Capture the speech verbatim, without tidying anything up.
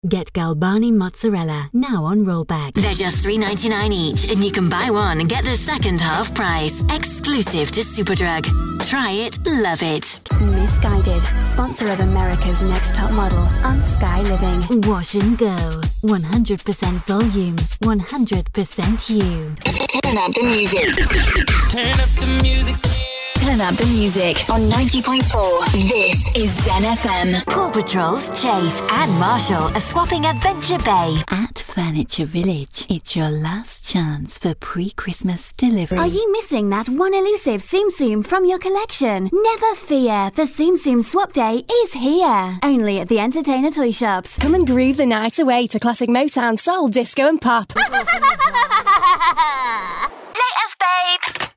Get Galbani mozzarella, now on rollback. They're just three ninety-nine each, and you can buy one and get the second half price. Exclusive to Superdrug. Try it, love it. Misguided, sponsor of America's Next Top Model on Sky Living. Wash and go. one hundred percent volume, one hundred percent you. Turn up the music. Turn up the music. Turn up the music on ninety point four. This is Zen F M. Paw Patrol's Chase and Marshall are swapping Adventure Bay. At Furniture Village, it's your last chance for pre-Christmas delivery. Are you missing that one elusive Tsum Tsum from your collection? Never fear, the Tsum Tsum Swap Day is here. Only at the Entertainer Toy Shops. Come and groove the night away to classic Motown, soul, disco and pop. Latest, babe.